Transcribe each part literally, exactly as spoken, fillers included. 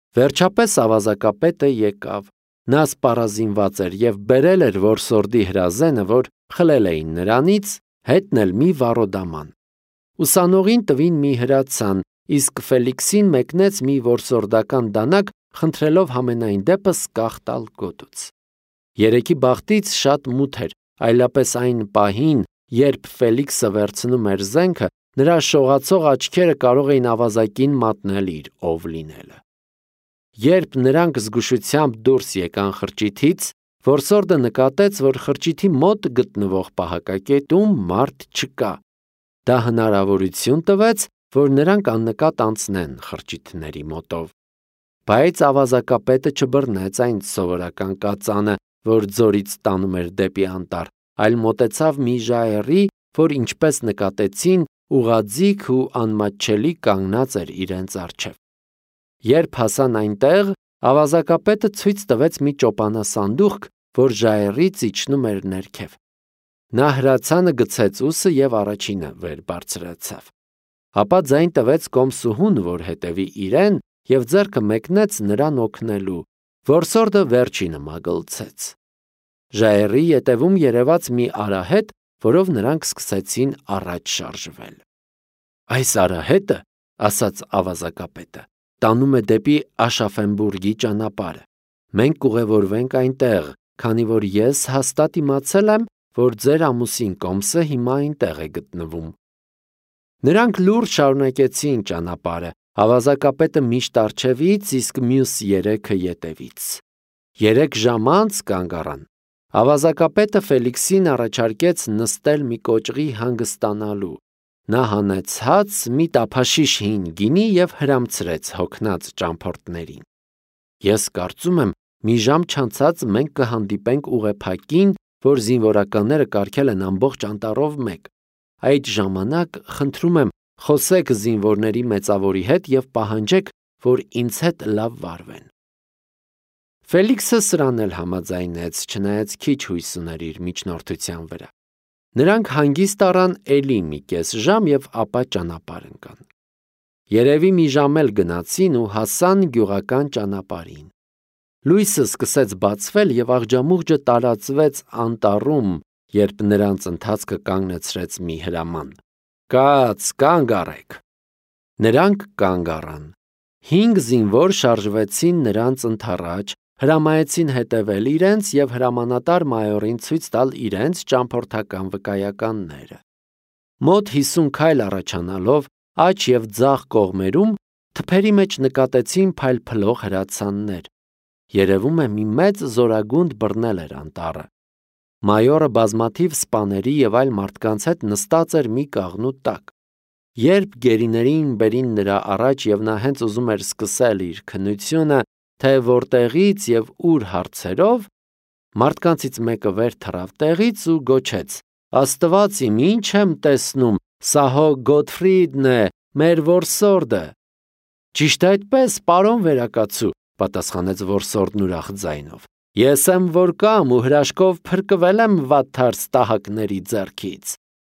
Վերջապես ավազակապետը եկավ։ Նա սպառազինված էր եւ բերել էր որսորդի հրազենը, որ խլել էին նրանից, հետնել մի վառոդաման։ Ուսանողին տվին մի հրացան, իսկ Ֆելիքսին մեկնեց մի որսորդական դանակ, խնդրելով համենայն դեպս կախ տալ գոտուց։ Երեքի բախտից շատ մութ էր, այլապես այն պահին, երբ Ֆելիքսը վերցնում էր զենքը, նրա շողացող աչքերը կարող էին ավազակին մատնել իր ով լինելը։ Երբ նրանք զգուշությամբ դուրս եկան խրճիթից, որսորդը նկատեց, որ խրճիթի մոտ գտնվող պահակակետում մարդ չկա։ Դա հնարավորություն տվեց, որ նրանք աննկատ անցնեն խրճիթների մոտով։ Բայց ավազակապետը չբռնեց այն սովորական կածանը, որ ձորից տանում էր դեպի անտառ, այլ մոտեցավ մի ժայռի, որ ինչպես նկատեցին, ուղղաձիգ ու անմատչելի կանգնած էր իրենց առջև։ Երբ հասան այնտեղ, ավազակապետը ցույց տվեց մի ճոպանասանդուղք, որ ժայռից իջնում էր ներքև։ Նա հրացանը գցեց ուսը եւ առաջինը վեր բարձրացավ։ Ապա ձայն տվեց կոմսուհուն, որ հետևի իրեն, եւ ձեռքը մեկնեց նրան օգնելու։ Որսորդը վերջինը մագլցեց։ Ժայռի ետևում երևաց մի արահետ, որով նրանք սկսեցին առաջ շարժվել։ Այս արահետը, ասաց ավազակապետը, տանում է դեպի Աշաֆենբուրգի ճանապարհը։ Մենք կուղևորվենք այնտեղ, քանի որ ես հաստատ իմացել եմ, որ ձեր ամուսին Կոմսը հիմա այնտեղ է գտնվում։ Նրանք լուրջ շարունակեցին ճանապարհը, ավազակապետը միշտ առջևից, իսկ մյուս երեքը ետևից։ Երեք ժամ անց կանգ առան։ Ավազակապետը Ֆելիքսին առաջարկեց նստել մի կոճղի հանգստանալու։ Նա հանեց հաց, մի տափաշիշ հին գինի եւ հրամցրեց հոգնած ճամփորդներին։ Ես կարծում եմ, մի ժամ չանցած մենք կհանդիպենք ուղեփակին, որ զինվորականները կարգել են ամբողջ անտառով մեկ։ Այդ ժամանակ խնդրում եմ, խոսեք զինվորների մեծավորի հետ եւ պահանջեք, որ ինձ հետ լավ վարվեն։ Ֆելիքսը սրան էլ համաձայնեց, չնայած քիչ հույս ուներ իր միջնորդության վրա։ Նրանք հանգիստ առան էլի մի կես ժամ եւ ապա ճանապարհ ընկան։ Երևի մի ժամ էլ գնացին ու հասան գյուղական ճանապարհին։ Լույսը սկսեց բացվել եւ աղջամուղջը տարածվեց անտառում, երբ նրանց ընթացքը կանգնեցրեց մի հրաման։ Կաց, կանգ առեք։ Նրանք կանգ առան։ Հինգ զինվոր շարժվեցին նրանց ընդառաջ, հրամայեցին հետևել իրենց եւ հրամանատար մայորին ցույց տալ իրենց ճամփորդական վկայականները։ Մոտ հիսուն քայլ առաջանալով աջ եւ ձախ կողմերում թփերի մեջ նկատեցին փայլփլող հրացաններ։ Երևում է մի մեծ զորագունդ բռնել էր անտառը։ Մայորը բազմաթիվ սպաների եւ այլ մարդկանց հետ նստած էր մի կաղնու տակ։ Երբ գերիներին բերին նրա առաջ եւ նա հենց ուզում էր սկսել իր քննությունը, թե որտեղից եւ ուր հարցերով, մարդկանցից մեկը վեր թռավ տեղից ու գոչեց. Աստված իմ, ինչ եմ տեսնում, սա հո Գոթֆրիդն է, մեր որսորդը։ Ճիշտ այդպես, պարոն վերակացու, պատասխանեց որսորդն ուրախ ձայնով։ Ես եմ որ կամ ու հրաշքով փրկվել եմ վատթար ստահակների ձեռքից։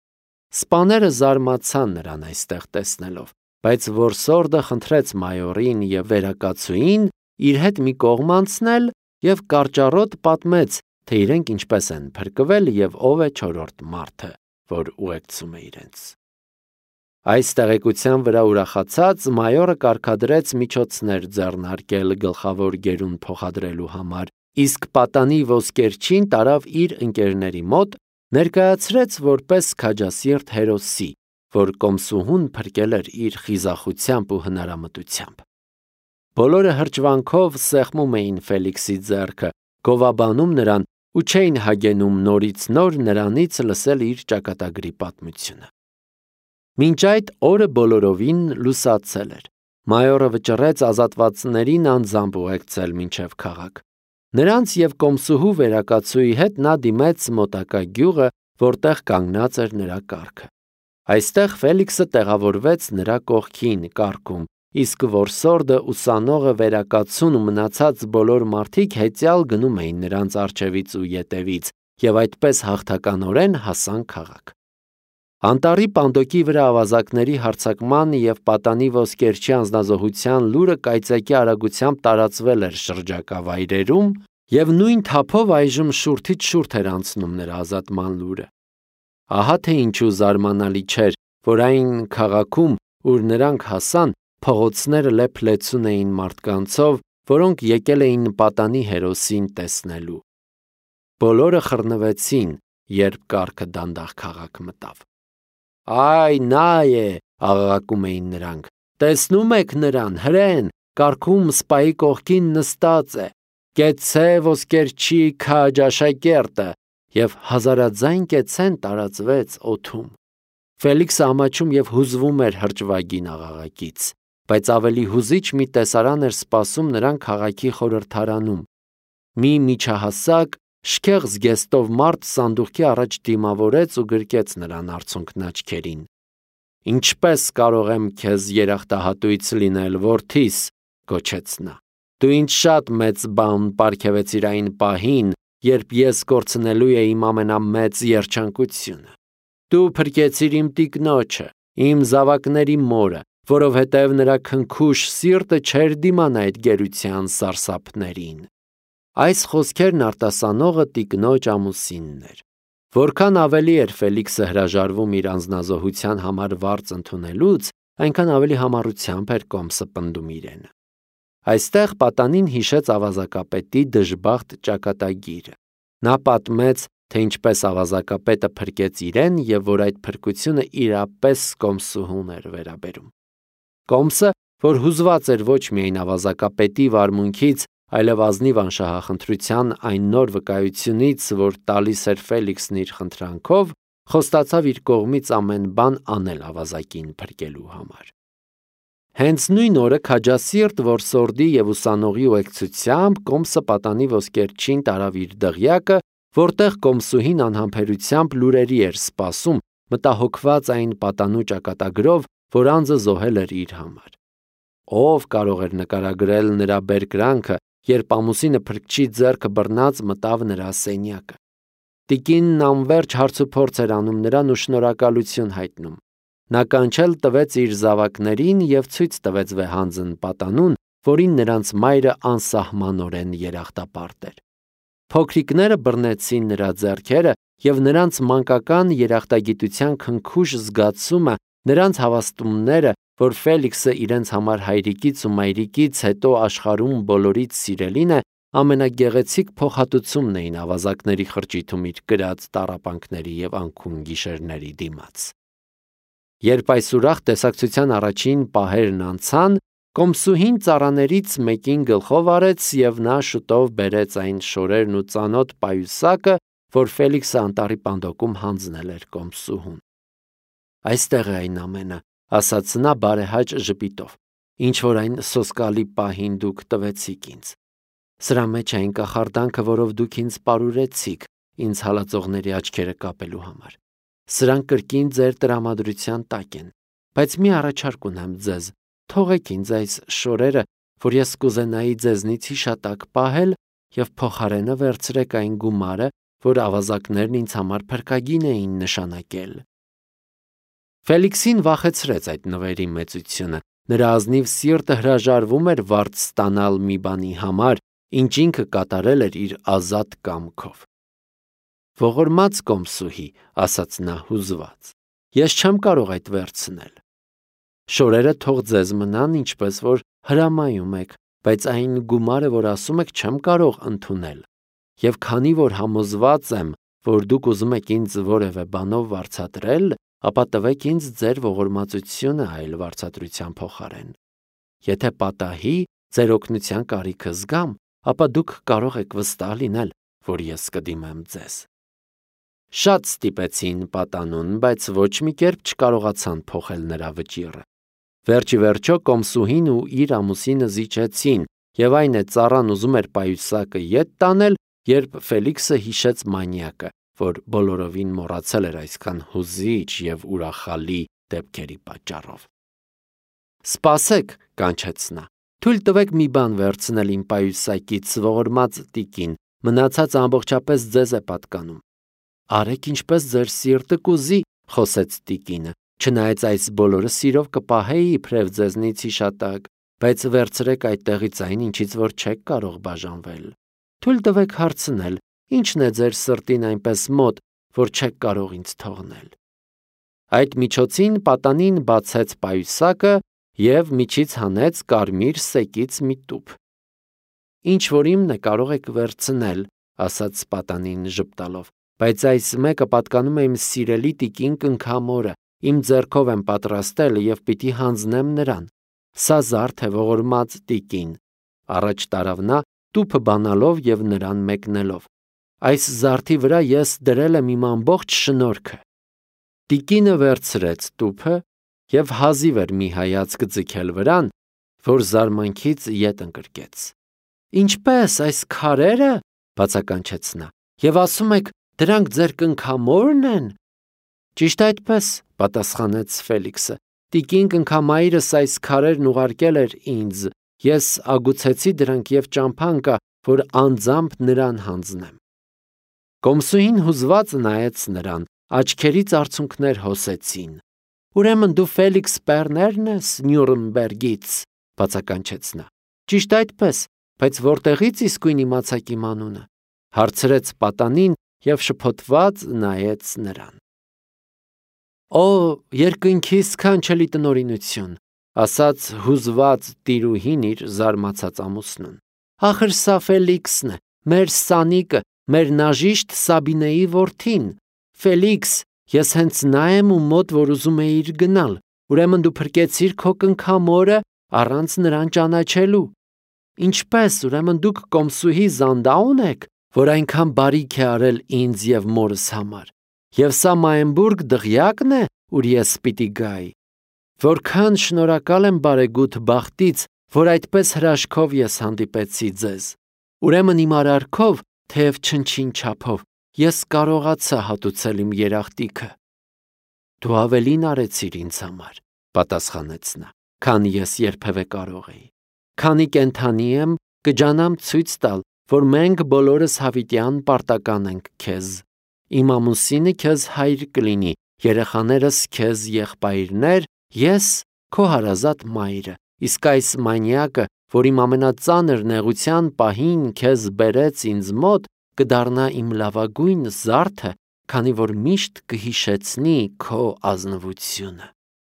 Սպաները զարմացան նրան այստեղ տեսնելով, բայց որսորդը խնդրեց մայորին եւ վերակացուին իր հետ մի կողմ անցնել եւ կարճառոտ պատմեց, թե իրենք ինչպես են փրկվել եւ ով է չորրորդ մարդը, որ ուղեկցում է իրենց։ Այս տեղեկության վրա ուրախացած մայորը կարգադրեց միջոցներ ձեռնարկել գլխավոր գերուն փոխադրելու համար, իսկ պատանի ոսկերչին տարավ իր ընկերների մոտ, ներկայացրեց որպես քաջասիրտ հերոսի, որ կոմսուհուն փրկել էր իր խիզախությամբ ու հնարամտությամբ։ Բոլորը հրճվանքով սեղմում էին Ֆելիքսի ձեռքը, գովաբանում նրան ու չէին հագենում նորից նոր նրանից լսել իր ճակատագրի պատմությունը։ Մինչ այդ օրը բոլորովին լուսացել էր։ Մայորը վճռեց ազատվածներին անձամբ ուղեկցել մինչև քաղաք։ Նրանց եւ կոմսուհու վերակացուի հետ նա դիմեց մոտակա գյուղը, որտեղ կանգնած էր նրա կառքը։ Այստեղ Ֆելիքսը տեղավորվեց նրա կողքին կառքում, իսկ որսորդը, ուսանողը, վերակացուն ու մնացած բոլոր մարդիկ հեծյալ գնում էին նրանց առջևից ու ետևից, եւ այդպես հաղթականորեն հասան քաղաք։ Անտառի պանդոկի վրա ավազակների հարձակման և պատանի ոսկերչի անձնազոհության լուրը կայծակի արագությամբ տարածվել էր շրջակա վայրերում և նույն թափով այժմ շուրթից շուրթ էր անցնում նրա ազատման լուրը։ Ահա թե ինչու զարմանալի չէր, որ այն քաղաքում, ուր նրանք հասան, փողոցները լեփ-լեցուն էին մարդկանցով, որոնք եկել էին պատանի հերոսին տեսնելու։ Բոլորը խռնվեցին, երբ կառքը դանդաղ քաղաք մտավ։ «Այ նա է», աղաղակում էին նրանք, «տեսնում եք նրան, հրեն, կառքում սպայի կողքին նստած է, կեցցե ոսկերչի քաջ աշակերտը», և հազարաձայն կեցցեն տարածվեց օդում։ Ֆելիքսը ամաչում և հուզվում էր հրճվագին աղաղակից, բայց ավելի հուզիչ մի տեսարան էր սպասում նրան քաղաքի խորհրդարանում։ Մի միջահասակ, շքեղ զգեստով մարդ սանդուղքի առաջ դիմավորեց ու գրկեց նրան արցունքն աչքերին։ «Ինչպե՞ս կարող եմ քեզ երախտահատույց լինել, որդիս», գոչեց նա։ «Դու ինձ շատ մեծ բան պարգևեցիր այն պահին, երբ ես կորցնելու էի իմ ամենամեծ երջանկությունը։ Դու փրկեցիր իմ տիկնոջը, իմ զավակների մորը, որովհետև նրա քնքուշ սիրտը չէր դիմանա այդ գերության սարսափներին»։ Այս խոսքերն արտասանողը տիկնոջ ամուսինն էր։ Որքան ավելի էր Ֆելիքսը հրաժարվում իր անձնազոհության համար վարձ ընդունելուց, այնքան ավելի համառությամբ էր Կոմսը պնդում իրեն։ Այստեղ պատանին հիշեց ավազակապետի դժբախտ ճակատագիրը։ Նա պատմեց, թե ինչպես ավազակապետը փրկեց իրեն և որ այդ փրկությունը իրապես Կոմսուհուն էր վերաբերում։ Կոմսը, որ հուզված էր ոչ միայն ավազակապետի վարմունքից, այլև ազնիվ անշահախնդրության այն նոր վկայությունից, որ տալիս էր Ֆելիքսն իր խնդրանքով, խոստացավ իր կողմից ամեն բան անել ավազակին փրկելու համար։ Հենց նույն օրը քաջասիրտ որսորդի և ուսանողի ուղեկցությամբ Կոմսը պատանի ոսկերչին տարավ իր դղյակը, որտեղ Կոմսուհին անհամբերությամբ լուրերի էր սպասում, մտահոգված այն պատանու ճակատագրով, որ անձը զոհել էր իր համար։ Ո՞վ կարող էր նկարագրել նրա բերկրանքը, երբ ամուսինը փրկչի ձեռքը բռնած մտավ նրա սենյակը։ Տիկինն անվերջ հարցուփորձ էր անում նրան ու շնորհակալություն հայտնում։ Նա կանչել տվեց իր զավակներին և ցույց տվեց վեհանձն պատանուն, որին նրանց մայրը անսահմանորեն երախտապարտ էր։ Փոքրիկները բռնեցին նրա ձեռքերը, և նրանց մանկական երախտագիտության քնքուշ զգացումը, նրանց հավաստումները, որ Ֆելիքսը իրենց համար հայրիկից ու մայրիկից հետո աշխարհում բոլորից սիրելին է, ամենագեղեցիկ փոխհատուցումն էին ավազակների խրճիթում իր կրած տառապանքների և անքուն գիշերների դիմաց։ Երբ այս ուրախ տեսակցության առաջին պահերն անցան, Կոմսուհին ծառաներից մեկին գլխով արեց և նա շուտով բերեց այն շորերն ու ծանոթ պայուսակը, որ Ֆելիքսը անտառի պանդոկում հանձնել էր Կոմսուհուն։ «Այստեղ է այն ամենը», ասաց նա բարեհաճ ժպիտով, «ինչ որ այն սոսկալի պահին դուք տվեցիք ինձ։ Սրա մեջ է այն կախարդանքը, որով դուք ինձ պարուրեցիք ինձ հալածողների աչքերը կապելու համար։ Սրանք կրկին ձեր տրամադրության տակ են, բայց մի առաջարկ ունեմ ձեզ, թողեք ինձ այս շորերը, որ ես կուզենայի ձեզնից հիշատակ պահել և փոխարենը վերցրեք այն գումարը, որ ավազակներն ինձ համար փրկագին էին նշանակել»։ Ֆելիքսին վախեցրեց այդ նվերի մեծությունը, նրա ազնիվ սիրտը հրաժարվում էր վարձ ստանալ մի բանի համար, ինչ ինքը կատարել էր իր ազատ կամքով։ «Ողորմած Կոմսուհի», ասաց նա հուզված, «ես չեմ կարող այդ վերցնել։ Շորերը թող ձեզ մնան, ինչպես որ հրամայում եք, բայց այն գումարը, որ ասում եք, չեմ կարող ընդունել։ Եվ քանի որ համոզված եմ, որ դուք ուզում եք ինձ որևէ բանով վարձատրել, ապա տվեք ինձ ձեր ողորմածությունը այլ վարձատրության փոխարեն։ Եթե պատահի ձեր օգնության կարիքը զգամ, ապա դուք կարող եք վստահ լինել, որ ես կդիմեմ ձեզ»։ Շատ ստիպեցին պատանուն, բայց ոչ մի կերպ չկարողացան փոխել նրա վճիռը։ Վերջիվերջո Կոմսուհին ու իր ամուսինը զիջեցին, և այն է ծառան ուզում էր պայուսակը ետ տանել, երբ Ֆելիքսը հիշեց մանյակը, որ բոլորովին մոռացել էր այսքան հուզիչ և ուրախալի դեպքերի պատճառով։ «Սպասեք», կանչեց նա, «թույլ տվեք մի բան վերցնել իմ պայուսակից, ողորմած տիկին, մնացածը ամբողջապես ձեզ է պատկանում»։ «Արեք ինչպես ձեր սիրտը կուզի», խոսեց տիկինը, չնայած այս բոլորը սիրով կպահեի իբրև ձեզնից հիշատակ, բայց վերցրեք այդտեղից այն, ինչից որ չեք կարող բաժանվել։ Թույլ տվեք հարցնել, ի՞նչն է ձեր սրտին այնպես մոտ, որ չեք կարող ինձ թողնել։ Այդ միջոցին պատանին բացեց պայուսակը և միջից հանեց կարմիր սեկից մի տուփ։ Ինչ որ իմն է, կարող եք վերցնել, ասաց պատանին ժպտալով, բայց այս մեկը պատկանում է իմ սիրելի տիկին կնքամորը, իմ ձեռքով եմ պատրաստել և պիտի հանձնեմ նրան։ Սա զարդ է ողորմած տիկին, առաջ տարավ նա, տուփը բանալով և նրան մեկնելով։ Այս զարդի վրա ես դրել եմ իմ ամբողջ շնորհքը։ Տիկինը վերցրեց տուփը և հազիվ էր մի հայացք ձգել վրան, որ զարմանքից ետ ընկրկեց։ Ինչպե՞ս, այս քարերը, բացականչեց նա, և ասում եք, դրանք ձեր կնքամո՞րն են։ Ճիշտ այդպես, պատասխանեց Ֆելիքսը, տիկին կնքամայրս այս քարերն ուղարկել էր ինձ, ես ագուցեցի դրանք և ճամփան կա, որ անձամբ նրան հանձնեմ։ Կոմսուհին հուզված նայեց նրան, աչքերից արցունքներ հոսեցին։ Ուրեմն դու Ֆելիքս Պեռներն ես Նյուրնբերգից, բացականչեց նա։ Ճիշտ այդպես, բայց որտեղից իսկույն իմացաք իմ անունը, հարցրեց պատանին և շփոթված նայեց նրան։ Օ, երկնքի սքանչելի տնօրինություն, ասաց հուզված տիրուհին իր զարմացած ամուսնուն։ Ախր սա Ֆելիքսն է, մեր սանիկը, մեր նաժիշտ Սաբինեի որդին։ Ֆելիքս, ես հենց նա եմ, ում մոտ որ ուզում էիր գնալ, ուրեմն դու փրկեցիր քո կնքամորը առանց նրան ճանաչելու։ Ինչպես, ուրեմն դուք կոմսուհի Զանդաուն եք, որ այնքան բարիք է արել ինձ և մորս համար, և սա Մայենբուրգ դղյակն է, ուր ես պիտի գայի։ Որքան շնորհակալ եմ բարեգութ բախտից, որ այդպես հրաշքով ես հանդիպեցի ձեզ։ Ուրեմն իմ արարքով, թեև չնչին չափով, ես կարողացա հատուցել իմ երախտիքը։ Դու ավելին արեցիր ինձ համար, պատասխանեց նա, քան ես երբևէ կարող էի։ Քանի կենդանի եմ, կջանամ ցույց տալ, որ մենք բոլորս հավիտյան պարտական ենք քեզ։ Իմ ամուսինը քեզ հայր կլինի, երեխաներս քեզ եղբայրներ, ես քո հարազատ մայրը, իսկ այս մանյակը, որ իմ ամենածանր նեղության պահին քեզ բերեց ինձ մոտ, կդառնա իմ լավագույն զարդը, քանի որ միշտ կհիշեցնի քո ազնվությունը։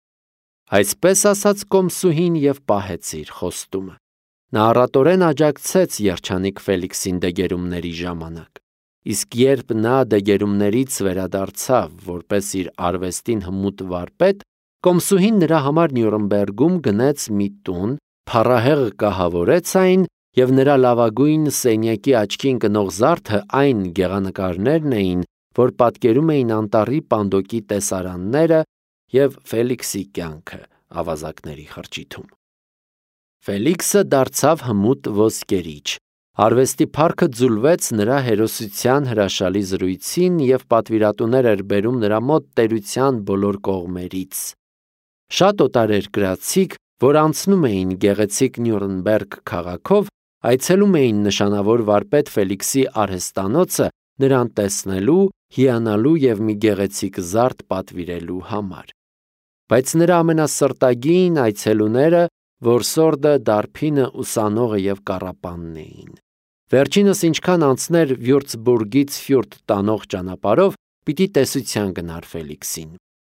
Այսպես ասաց կոմսուհին և պահեց իր խոստումը։ Նա առատորեն աջակցեց երջանիկ Ֆելիքսին դեգերումների ժամանակ։ Իսկ երբ նա դեգերումներից վերադարձավ, որպես իր արվեստին հմուտ վարպետ, կոմսուհին նրա համար Նյուրնբերգում գնեց մի տուն, փառահեղ կահավորեց այն, և նրա լավագույն սենյակի աչքի ընկնող զարդը այն գեղանկարներն էին, որ պատկերում էին անտառի պանդոկի տեսարանները և Ֆելիքսի կյանքը ավազակների խրճիթում։ Ֆելիքսը դարձավ հմուտ ոսկերիչ։ Արվեստի փառքը ձուլվեց նրա հերոսության հրաշալի զրույցին և պատվիրատուներ էր բերում նրա մոտ տերության բոլոր կողմերից։ Շատ օտարերկրացիք, որ անցնում էին գեղեցիկ Նյուրնբերգ քաղաքով, այցելում էին նշանավոր վարպետ Ֆելիքսի արհեստանոցը նրան տեսնելու, հիանալու և մի գեղեցիկ զարդ պատվիրելու համար։ Բայց նրա ամենասրտագին այցելուները որսորդը, դարբինը, ուսանողը և կառապանն էին։ Վերջինս ինչքան անցներ Վյուրցբուրգից Ֆյուրդ տանող ճանապարհով, պիտի տեսության գնար Ֆելիքսին։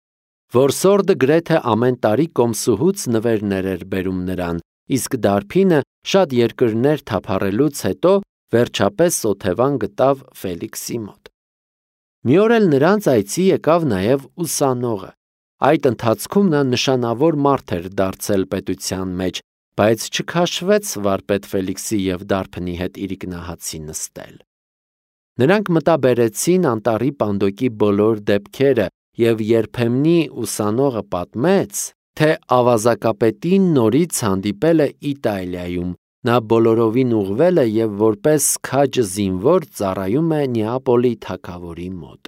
Որսորդը գրեթե ամեն տարի կոմսուհուց նվերներ էր բերում նրան, իսկ դարբինը շատ երկրներ թափառելուց հետո վերջապես օթևան գտավ Ֆելիքսի մոտ։ Մի օր էլ նրանց այցի եկավ նաև ուսանողը։ Այդ ընթացքում նա նշանավոր մարդ էր դարձել պետության մեջ, բայց չքաշվեց վարպետ Ֆելիքսի և դարբնի հետ իրիկնահացի նստել։ Նրանք մտաբերեցին անտառի պանդոկի բոլոր դեպքերը և երբեմնի ուսանողը պատմեց, թե ավազակապետին նորից հանդիպել է Իտալիայում, նա բոլորովին ուղղվել է և որպես քաջ զինվոր ծառայում է Նեապոլի թագավորի մոտ։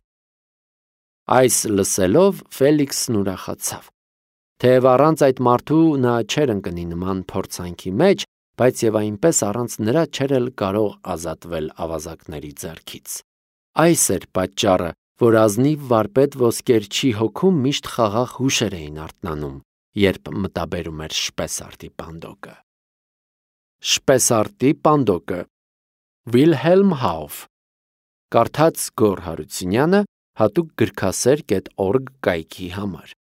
Այս լսելով Ֆելիքսն ուրախացավ։ Թեև առանց այդ մարդու նա չէր ընկնի նման փորձանքի մեջ, բայց և այնպես առանց նրա չէր էլ կարող ազատվել ավազակների ձեռքից։ Այս էր պատճառը, որ ազնիվ վարպետ ոսկերչի հոգում միշտ խաղաղ հուշեր էին արթնանում, երբ մտաբերում էր Շպեսարտի պանդոկը։ Շպեսարտի պանդոկը Վիլհելմ Հաուֆ Կարդաց Գոռ Հարությունյանը հատուկ գրքասեր կետ օրգ կայքի համար։